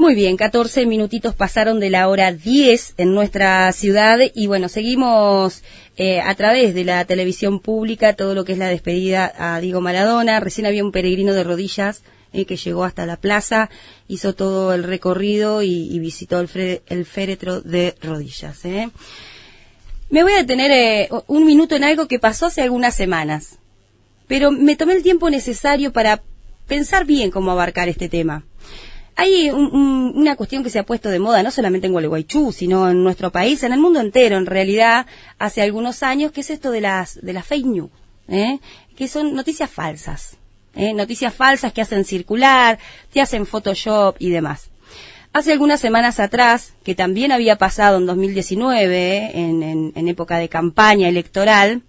Muy bien, 14 minutitos pasaron de la hora 10 en nuestra ciudad y bueno, seguimos a través de la televisión pública todo lo que es la despedida a Diego Maradona. Recién había un peregrino de rodillas que llegó hasta la plaza, hizo todo el recorrido y visitó el féretro de rodillas. Me voy a detener un minuto en algo que pasó hace algunas semanas, pero me tomé el tiempo necesario para pensar bien cómo abarcar este tema. Hay una cuestión que se ha puesto de moda, no solamente en Gualeguaychú, sino en nuestro país, en el mundo entero, en realidad, hace algunos años, que es esto de las fake news, que son noticias falsas, noticias falsas que hacen circular, te hacen Photoshop y demás. Hace algunas semanas atrás, que también había pasado en 2019, en época de campaña electoral,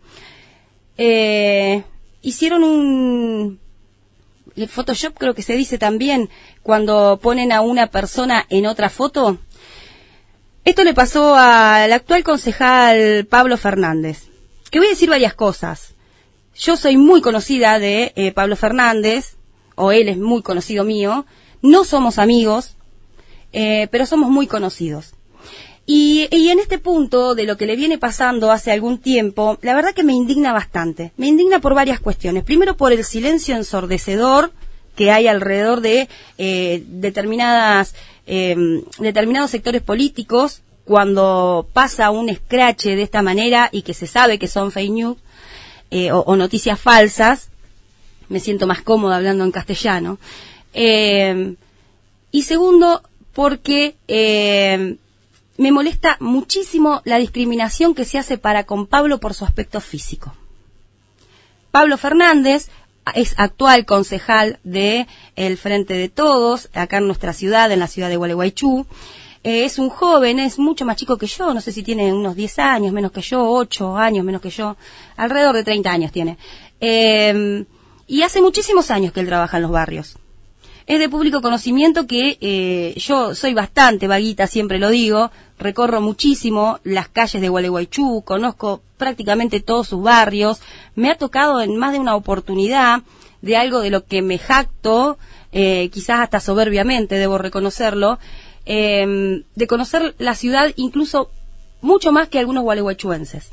hicieron un Photoshop, creo que se dice también, cuando ponen a una persona en otra foto. Esto le pasó al actual concejal Pablo Fernández, que voy a decir varias cosas. Yo soy muy conocida de Pablo Fernández, o él es muy conocido mío, no somos amigos, pero somos muy conocidos. Y en este punto de lo que le viene pasando hace algún tiempo, la verdad que me indigna bastante. Me indigna por varias cuestiones. Primero, por el silencio ensordecedor que hay alrededor de determinados sectores políticos cuando pasa un escrache de esta manera y que se sabe que son fake news o noticias falsas. Me siento más cómoda hablando en castellano. Y segundo, porque me molesta muchísimo la discriminación que se hace para con Pablo por su aspecto físico. Pablo Fernández es actual concejal de el Frente de Todos, acá en nuestra ciudad, en la ciudad de Gualeguaychú. Es un joven, es mucho más chico que yo, no sé si tiene unos 10 años menos que yo, 8 años menos que yo, alrededor de 30 años tiene. Y hace muchísimos años que él trabaja en los barrios. Es de público conocimiento que yo soy bastante vaguita, siempre lo digo, recorro muchísimo las calles de Gualeguaychú, conozco prácticamente todos sus barrios, me ha tocado en más de una oportunidad de algo de lo que me jacto, quizás hasta soberbiamente, debo reconocerlo, de conocer la ciudad incluso mucho más que algunos gualeguaychuenses.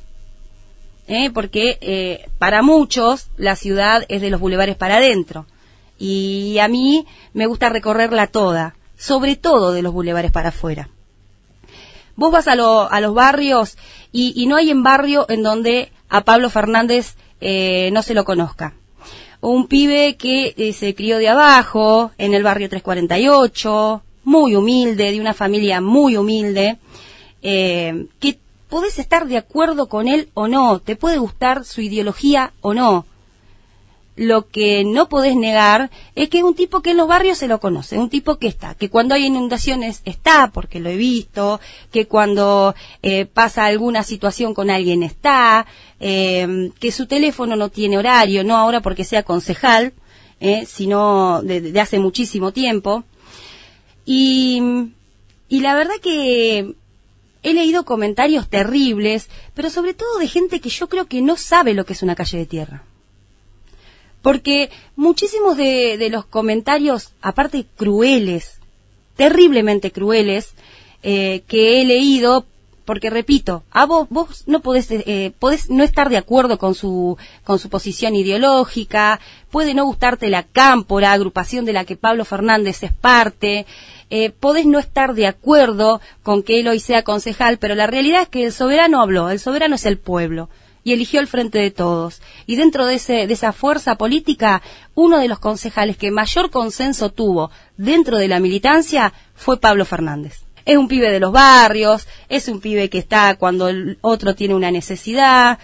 Porque para muchos la ciudad es de los bulevares para adentro. Y a mí me gusta recorrerla toda, sobre todo de los bulevares para afuera. Vos vas a los barrios y no hay en barrio en donde a Pablo Fernández no se lo conozca. Un pibe que se crió de abajo, en el barrio 348, muy humilde, de una familia muy humilde, que podés estar de acuerdo con él o no, te puede gustar su ideología o no. Lo que no podés negar es que es un tipo que en los barrios se lo conoce, un tipo que está, que cuando hay inundaciones está, porque lo he visto, que cuando pasa alguna situación con alguien está, que su teléfono no tiene horario, no ahora porque sea concejal, sino de hace muchísimo tiempo. Y la verdad que he leído comentarios terribles, pero sobre todo de gente que yo creo que no sabe lo que es una calle de tierra. Porque muchísimos de los comentarios, aparte crueles, terriblemente crueles, que he leído, porque repito, vos no podés no estar de acuerdo con su posición ideológica, puede no gustarte la Cámpora, agrupación de la que Pablo Fernández es parte, podés no estar de acuerdo con que él hoy sea concejal, pero la realidad es que el soberano habló, el soberano es el pueblo. Y eligió el Frente de Todos. Y dentro de esa fuerza política, uno de los concejales que mayor consenso tuvo dentro de la militancia fue Pablo Fernández. Es un pibe de los barrios, es un pibe que está cuando el otro tiene una necesidad.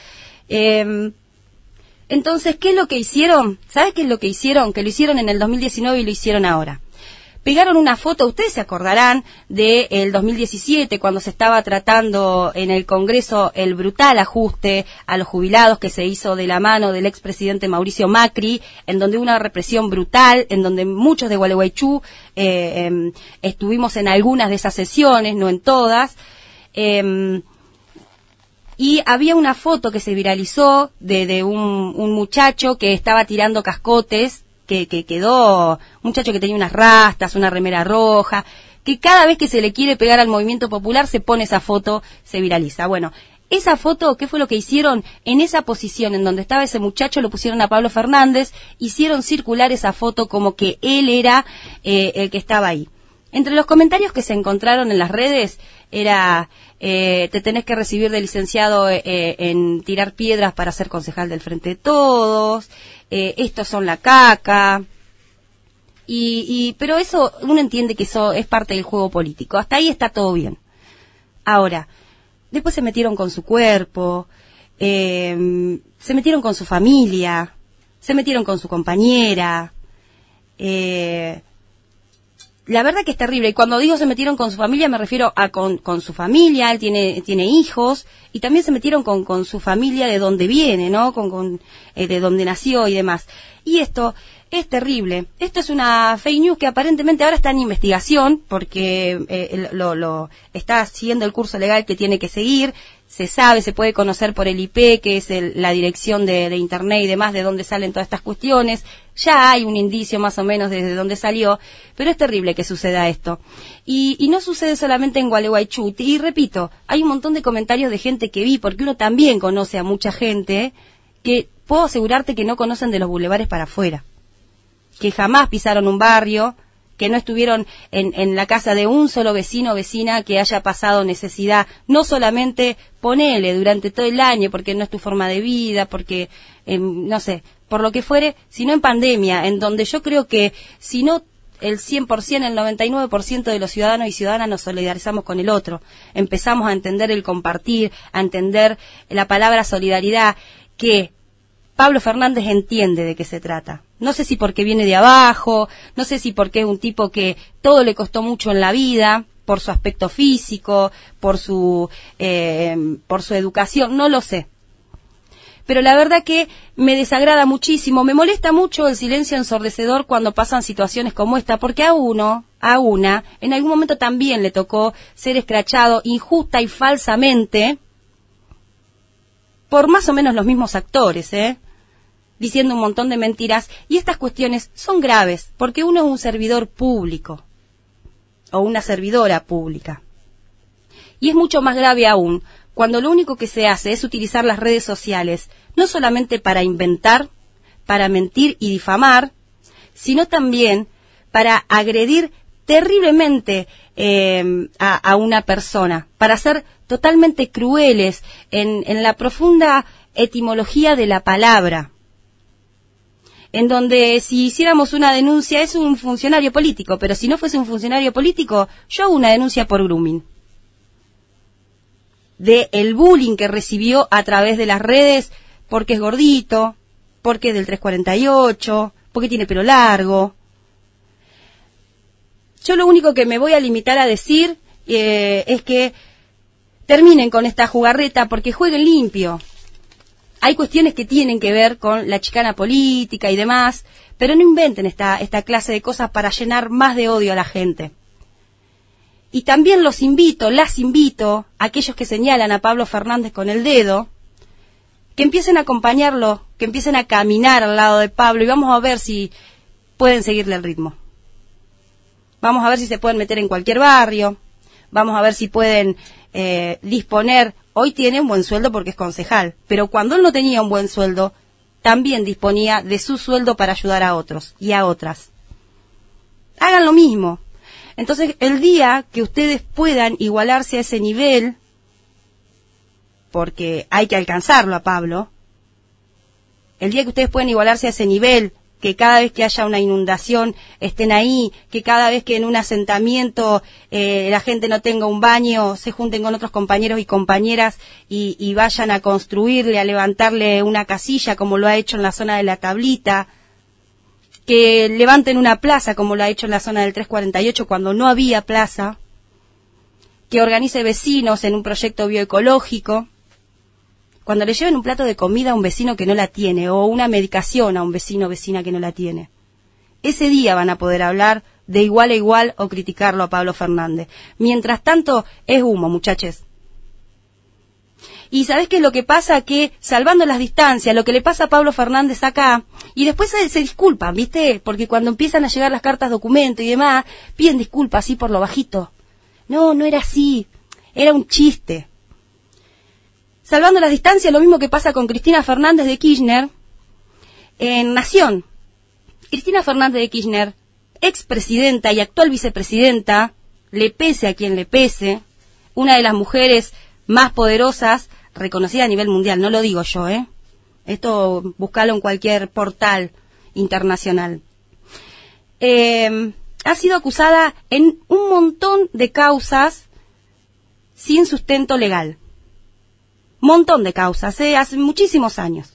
Entonces, ¿qué es lo que hicieron? ¿Sabes qué es lo que hicieron? Que lo hicieron en el 2019 y lo hicieron ahora. Pegaron una foto, ustedes se acordarán del 2017, cuando se estaba tratando en el Congreso el brutal ajuste a los jubilados que se hizo de la mano del expresidente Mauricio Macri, en donde hubo una represión brutal, en donde muchos de Gualeguaychú estuvimos en algunas de esas sesiones, no en todas, y había una foto que se viralizó de un muchacho que estaba tirando cascotes que quedó, un muchacho que tenía unas rastas, una remera roja, que cada vez que se le quiere pegar al movimiento popular se pone esa foto, se viraliza. Bueno, esa foto, ¿qué fue lo que hicieron? En esa posición en donde estaba ese muchacho lo pusieron a Pablo Fernández, hicieron circular esa foto como que él era el que estaba ahí. Entre los comentarios que se encontraron en las redes era, te tenés que recibir de licenciado en tirar piedras para ser concejal del Frente de Todos, estos son la caca, pero eso, uno entiende que eso es parte del juego político, hasta ahí está todo bien. Ahora, después se metieron con su cuerpo, se metieron con su familia, se metieron con su compañera, la verdad que es terrible, y cuando digo se metieron con su familia me refiero a con su familia, él tiene hijos, y también se metieron con su familia de donde viene, ¿no? De donde nació y demás. Y esto es terrible. Esto es una fake news que aparentemente ahora está en investigación, porque lo está siguiendo el curso legal que tiene que seguir. Se sabe, se puede conocer por el IP, que es la dirección de Internet y demás, de dónde salen todas estas cuestiones. Ya hay un indicio más o menos desde dónde salió, pero es terrible que suceda esto. Y no sucede solamente en Gualeguaychú. Y repito, hay un montón de comentarios de gente que vi, porque uno también conoce a mucha gente que puedo asegurarte que no conocen de los bulevares para afuera, que jamás pisaron un barrio, que no estuvieron en la casa de un solo vecino o vecina que haya pasado necesidad, no solamente ponele durante todo el año, porque no es tu forma de vida, porque, no sé, por lo que fuere, sino en pandemia, en donde yo creo que si no el 100%, el 99% de los ciudadanos y ciudadanas nos solidarizamos con el otro, empezamos a entender el compartir, a entender la palabra solidaridad, que Pablo Fernández entiende de qué se trata. No sé si porque viene de abajo, no sé si porque es un tipo que todo le costó mucho en la vida, por su aspecto físico, por su educación, no lo sé. Pero la verdad que me desagrada muchísimo, me molesta mucho el silencio ensordecedor cuando pasan situaciones como esta, porque a una, en algún momento también le tocó ser escrachado injusta y falsamente por más o menos los mismos actores, diciendo un montón de mentiras, y estas cuestiones son graves, porque uno es un servidor público, o una servidora pública. Y es mucho más grave aún, cuando lo único que se hace es utilizar las redes sociales, no solamente para inventar, para mentir y difamar, sino también para agredir terriblemente a una persona, para ser totalmente crueles en la profunda etimología de la palabra, en donde si hiciéramos una denuncia es un funcionario político, pero si no fuese un funcionario político, yo hago una denuncia por grooming, de el bullying que recibió a través de las redes, porque es gordito, porque es del 348, porque tiene pelo largo. Yo lo único que me voy a limitar a decir es que terminen con esta jugarreta, porque jueguen limpio. Hay cuestiones que tienen que ver con la chicana política y demás, pero no inventen esta clase de cosas para llenar más de odio a la gente. Y también las invito, a aquellos que señalan a Pablo Fernández con el dedo, que empiecen a acompañarlo, que empiecen a caminar al lado de Pablo, y vamos a ver si pueden seguirle el ritmo. Vamos a ver si se pueden meter en cualquier barrio, vamos a ver si pueden disponer. Hoy tiene un buen sueldo porque es concejal, pero cuando él no tenía un buen sueldo, también disponía de su sueldo para ayudar a otros y a otras. Hagan lo mismo. Entonces, el día que ustedes puedan igualarse a ese nivel, porque hay que alcanzarlo a Pablo, el día que ustedes puedan igualarse a ese nivel, que cada vez que haya una inundación estén ahí, que cada vez que en un asentamiento la gente no tenga un baño, se junten con otros compañeros y compañeras y vayan a construirle, a levantarle una casilla como lo ha hecho en la zona de la Tablita, que levanten una plaza como lo ha hecho en la zona del 348 cuando no había plaza, que organice vecinos en un proyecto bioecológico, cuando le lleven un plato de comida a un vecino que no la tiene, o una medicación a un vecino o vecina que no la tiene. Ese día van a poder hablar de igual a igual o criticarlo a Pablo Fernández. Mientras tanto, es humo, muchachos. Y ¿sabés qué es lo que pasa? Que, salvando las distancias, lo que le pasa a Pablo Fernández acá, y después se disculpan, ¿viste? Porque cuando empiezan a llegar las cartas documento y demás, piden disculpas así por lo bajito. No, no era así. Era un chiste. Salvando las distancias, lo mismo que pasa con Cristina Fernández de Kirchner en Nación. Cristina Fernández de Kirchner, expresidenta y actual vicepresidenta, le pese a quien le pese, una de las mujeres más poderosas, reconocida a nivel mundial, no lo digo yo, esto buscalo en cualquier portal internacional. Ha sido acusada en un montón de causas sin sustento legal. Montón de causas, hace muchísimos años.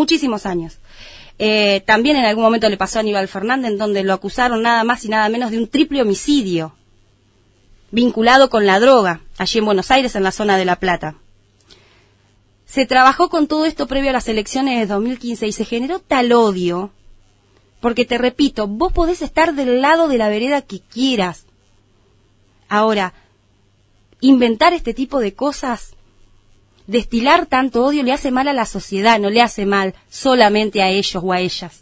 También en algún momento le pasó a Aníbal Fernández, en donde lo acusaron nada más y nada menos de un triple homicidio vinculado con la droga, allí en Buenos Aires, en la zona de La Plata. Se trabajó con todo esto previo a las elecciones de 2015 y se generó tal odio, porque te repito, vos podés estar del lado de la vereda que quieras. Ahora, inventar este tipo de cosas, destilar tanto odio le hace mal a la sociedad, no le hace mal solamente a ellos o a ellas.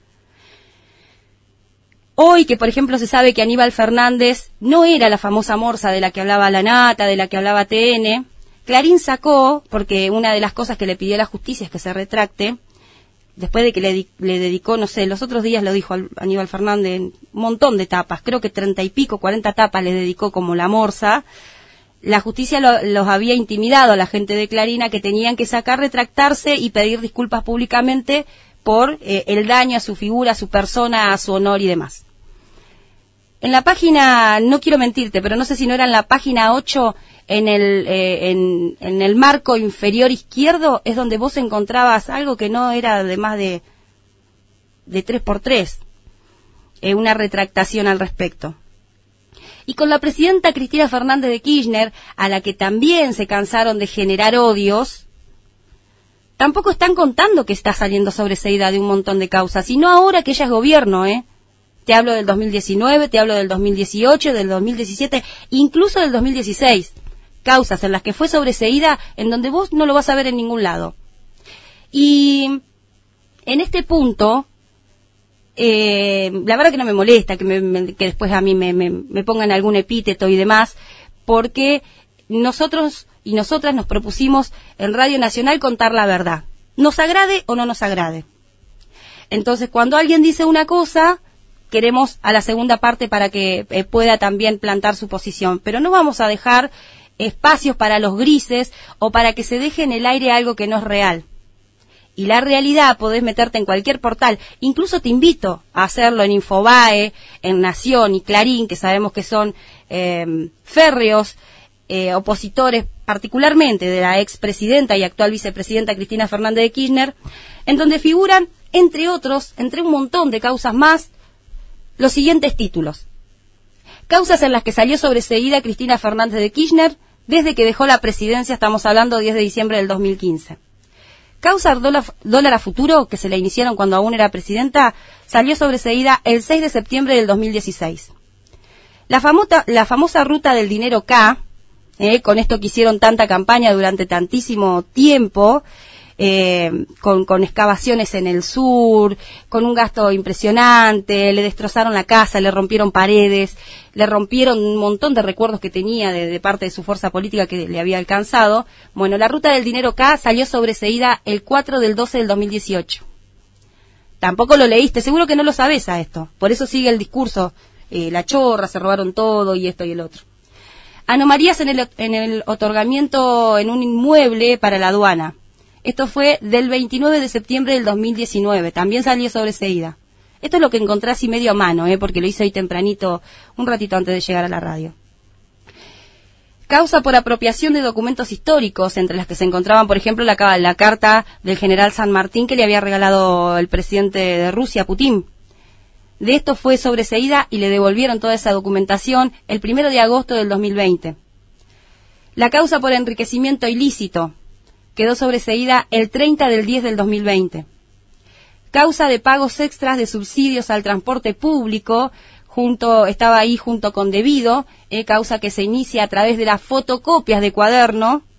Hoy que, por ejemplo, se sabe que Aníbal Fernández no era la famosa morsa de la que hablaba La Nata, de la que hablaba TN, Clarín sacó, porque una de las cosas que le pidió a la justicia es que se retracte, después de que le dedicó, no sé, los otros días lo dijo Aníbal Fernández, un montón de tapas, creo que 30 y pico, 40 tapas le dedicó como la morsa. La justicia los había intimidado a la gente de Clarín a que tenían que sacar, retractarse y pedir disculpas públicamente por el daño a su figura, a su persona, a su honor y demás. En la página, no quiero mentirte, pero no sé si no era en la página 8, en el marco inferior izquierdo, es donde vos encontrabas algo que no era de más de 3x3, una retractación al respecto. Y con la presidenta Cristina Fernández de Kirchner, a la que también se cansaron de generar odios, tampoco están contando que está saliendo sobreseída de un montón de causas, y no ahora que ella es gobierno, Te hablo del 2019, te hablo del 2018, del 2017, incluso del 2016. Causas en las que fue sobreseída, en donde vos no lo vas a ver en ningún lado. Y en este punto, la verdad que no me molesta que después a mí me pongan algún epíteto y demás, porque nosotros y nosotras nos propusimos en Radio Nacional contar la verdad, nos agrade o no nos agrade. Entonces, cuando alguien dice una cosa, queremos a la segunda parte para que pueda también plantar su posición, pero no vamos a dejar espacios para los grises o para que se deje en el aire algo que no es real. Y la realidad podés meterte en cualquier portal, incluso te invito a hacerlo en Infobae, en Nación y Clarín, que sabemos que son férreos opositores, particularmente de la expresidenta y actual vicepresidenta Cristina Fernández de Kirchner, en donde figuran, entre otros, entre un montón de causas más, los siguientes títulos. Causas en las que salió sobreseída Cristina Fernández de Kirchner desde que dejó la presidencia, estamos hablando 10 de diciembre del 2015. Causa dólar a futuro, que se la iniciaron cuando aún era presidenta, salió sobreseída el 6 de septiembre del 2016. La famosa ruta del dinero K, con esto que hicieron tanta campaña durante tantísimo tiempo, con excavaciones en el sur, con un gasto impresionante, le destrozaron la casa, le rompieron paredes, le rompieron un montón de recuerdos que tenía de parte de su fuerza política que le había alcanzado. Bueno, la ruta del dinero K salió sobreseída el 4 del 12 del 2018. Tampoco lo leíste, seguro que no lo sabés a esto, por eso sigue el discurso, la chorra, se robaron todo y esto y el otro. Anomalías en el otorgamiento en un inmueble para la aduana. Esto fue del 29 de septiembre del 2019, también salió sobreseída. Esto es lo que encontré así medio a mano, porque lo hice hoy tempranito, un ratito antes de llegar a la radio. Causa por apropiación de documentos históricos, entre las que se encontraban, por ejemplo, la carta del general San Martín que le había regalado el presidente de Rusia, Putin. De esto fue sobreseída y le devolvieron toda esa documentación el 1 de agosto del 2020. La causa por enriquecimiento ilícito quedó sobreseída el 30 del 10 del 2020. Causa de pagos extras de subsidios al transporte público, estaba ahí junto con debido, causa que se inicia a través de las fotocopias de cuaderno,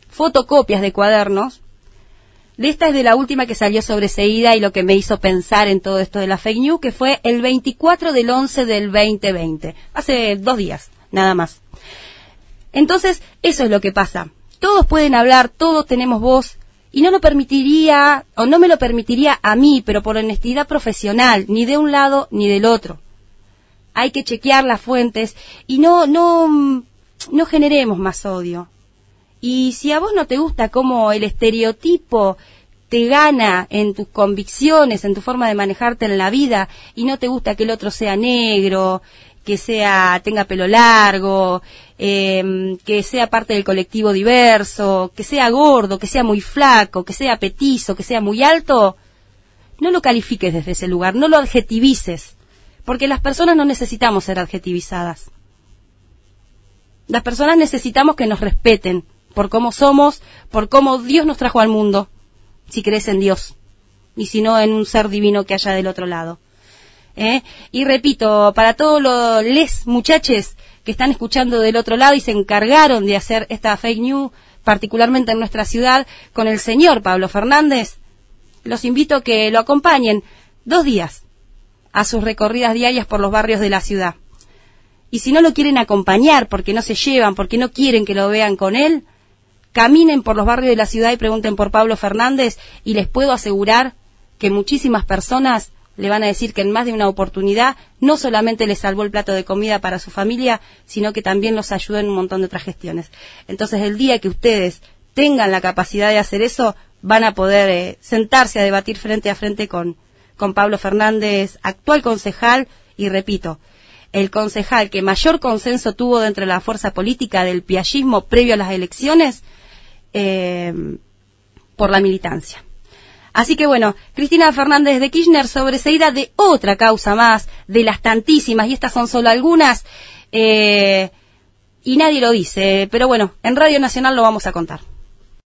fotocopias de cuadernos. Esta es de la última que salió sobre Seida y lo que me hizo pensar en todo esto de la fake news, que fue el 24/11 del 2020, hace 2 días, nada más. Entonces, eso es lo que pasa. Todos pueden hablar, todos tenemos voz, y no lo permitiría, o no me lo permitiría a mí, pero por honestidad profesional, ni de un lado ni del otro. Hay que chequear las fuentes y no generemos más odio. Y si a vos no te gusta cómo el estereotipo te gana en tus convicciones, en tu forma de manejarte en la vida, y no te gusta que el otro sea negro, que tenga pelo largo, que sea parte del colectivo diverso, que sea gordo, que sea muy flaco, que sea petizo, que sea muy alto, no lo califiques desde ese lugar, no lo adjetivices, porque las personas no necesitamos ser adjetivizadas. Las personas necesitamos que nos respeten por cómo somos, por cómo Dios nos trajo al mundo, si crees en Dios, y si no en un ser divino que haya del otro lado. Y repito, para todos los muchaches que están escuchando del otro lado y se encargaron de hacer esta fake news, particularmente en nuestra ciudad, con el señor Pablo Fernández, los invito a que lo acompañen 2 días a sus recorridas diarias por los barrios de la ciudad. Y si no lo quieren acompañar porque no se llevan, porque no quieren que lo vean con él, caminen por los barrios de la ciudad y pregunten por Pablo Fernández, y les puedo asegurar que muchísimas personas le van a decir que en más de una oportunidad no solamente les salvó el plato de comida para su familia, sino que también los ayudó en un montón de otras gestiones. Entonces, el día que ustedes tengan la capacidad de hacer eso, van a poder sentarse a debatir frente a frente con Pablo Fernández, actual concejal, y repito, el concejal que mayor consenso tuvo dentro de la fuerza política del piallismo previo a las elecciones, por la militancia. Así que bueno, Cristina Fernández de Kirchner sobreseída de otra causa más, de las tantísimas, y estas son solo algunas, y nadie lo dice, pero bueno, en Radio Nacional lo vamos a contar.